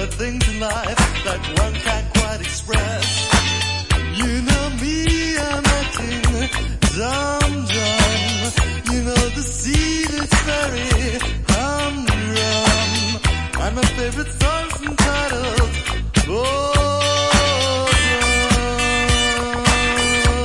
are things in life that one can't quite express. You know me, I'm acting dum-dum. You know the seed is very humdrum. And my favorite song